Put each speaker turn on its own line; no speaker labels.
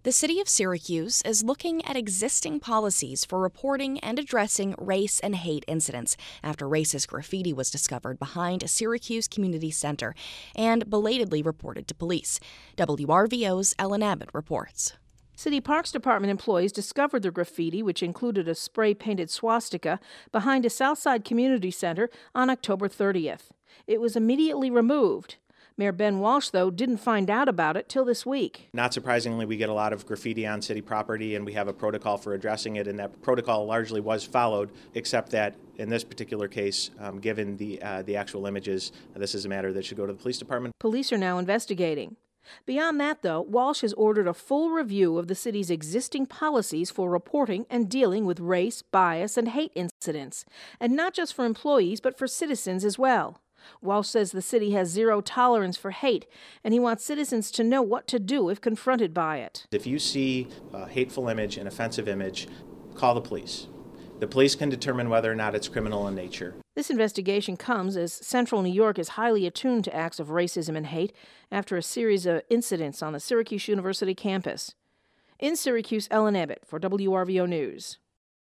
The city of Syracuse is looking at existing policies for reporting and addressing race and hate incidents after racist graffiti was discovered behind a Syracuse community center and belatedly reported to police. WRVO's Ellen Abbott reports.
City Parks Department employees discovered the graffiti, which included a spray-painted swastika, behind a Southside Community Center on October 30th. It was immediately removed. Mayor Ben Walsh, though, didn't find out about it till this week.
Not surprisingly, we get a lot of graffiti on city property, and we have a protocol for addressing it, and that protocol largely was followed, except that in this particular case, given the actual images, this is a matter that should go to the police department.
Police are now investigating. Beyond that, though, Walsh has ordered a full review of the city's existing policies for reporting and dealing with race, bias, and hate incidents, and not just for employees, but for citizens as well. Walsh says the city has zero tolerance for hate, and he wants citizens to know what to do if confronted by it.
If you see a hateful image, an offensive image, call the police. The police can determine whether or not it's criminal in nature.
This investigation comes as Central New York is highly attuned to acts of racism and hate after a series of incidents on the Syracuse University campus. In Syracuse, Ellen Abbott for WRVO News.